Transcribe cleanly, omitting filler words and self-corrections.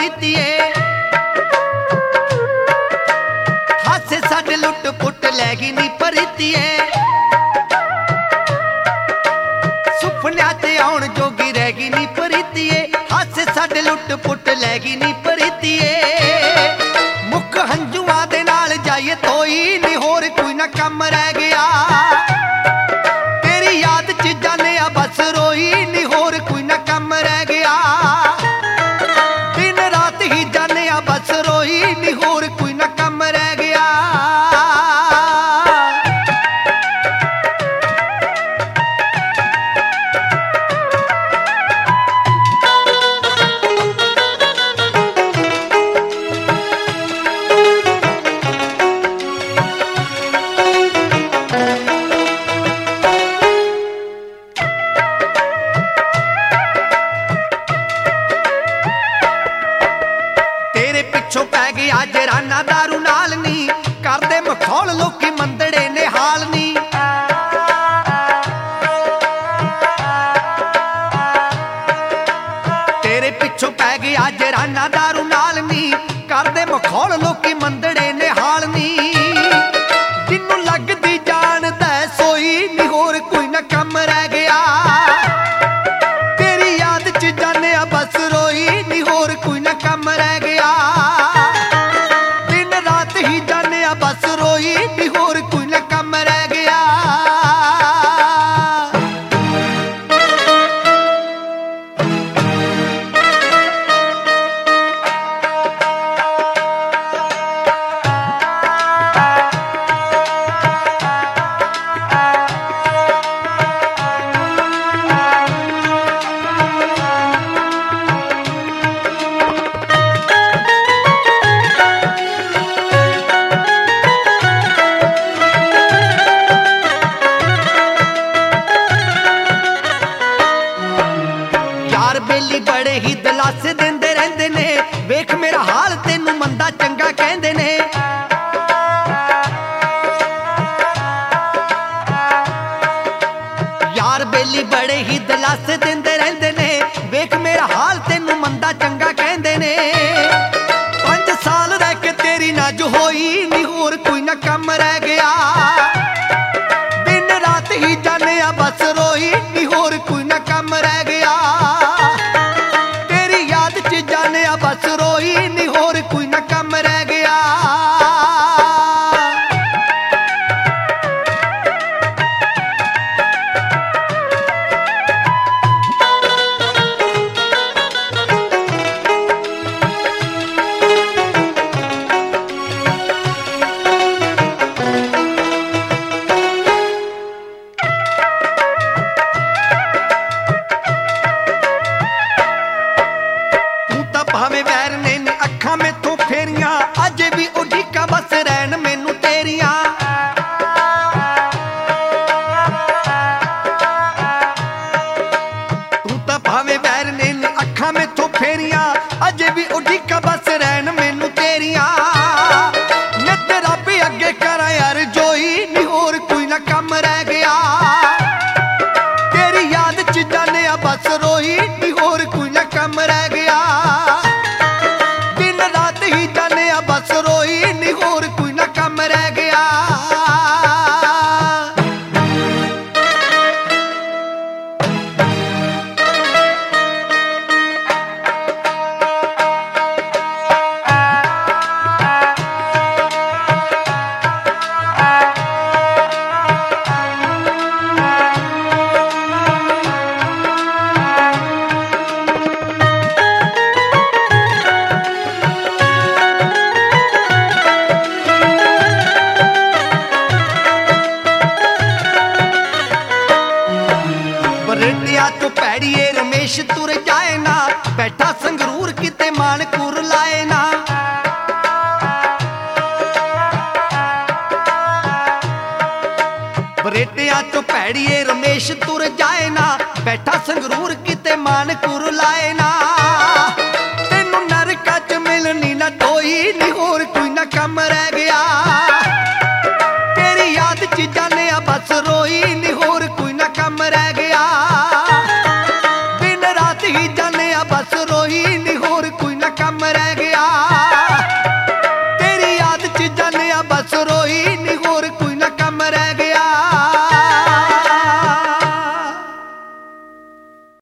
प्रीतिए हासे साडे लुट पुट लै गई नी प्रीतिए सुपनिया ते आउण जोगी रह गई नी प्रीतिए हासे साडे लुट पुट लै गई नी प्रीतिए मुख हंजुआं दे नाल जाइए तोई नी होर कोई ना कम रह गया तेरी याद च जाने आ बस रोई नी होर कोई ना कम रह गया दिन रात ही जाने आ बस रोई नी होर कोई ना कम रह गया पिछों पै गया जराना दारू नाल नी करदे मखौल लोकी मंदड़े ने हाल नी तेरे पिछों पै गया जराना दारू नाल नी करदे मखौल लोकी मंदड़े ने हाल नी जिन्नू लगदी जान दै सोई नी होर कोई ना कम रह गया तेरी याद च जाने आ बस रोई नी होर कोई ना कम रह गया बस रोई नी होर कोई ना कम रह गया बेली बड़े ही दिलासे देंदे रहंदे ने वेख मेरा हाल तेनू मंदा चंगा कहंदे ने यार बेली बड़े ही दिलासे देंदे रहंदे ने वेख मेरा हाल तेनू मंदा चंगा कहंदे ने 5 साल रह के तेरी नज होई नी होर कोई ना कम रह गया दिन रात ही जाने आ बस रोई नी होर कोई ना कम रह गया जाने आ बस रोई नी होर कोई ना कम रह गया भावे वैर ने अखां मैथों फेरियां अजे भी उड़ीका बस रहन मैनू तेरियां तू तां भावे वैर ने अखां मैथों फेरियां अजे भी उड़ीका बस रहन मैनू तेरियां नित रब अगे करां यार जोई नी होर कोई ना कम रह गया तेरी याद च जाने आ बस रोई नी होर कोई ना कम रह गया बस रोई नी होर कोई ना कम रह गया तो पैड़िए रमेश तुर जाए ना बैठा संगरूर किते मानकुर लाए ना बरेटिया तो पैड़िए रमेश तुर जाए ना बैठा संगरूर किते मानकुर लाए ना तेनू नरका च मिलनी ना कोई नी होर कोई ना कम रह गया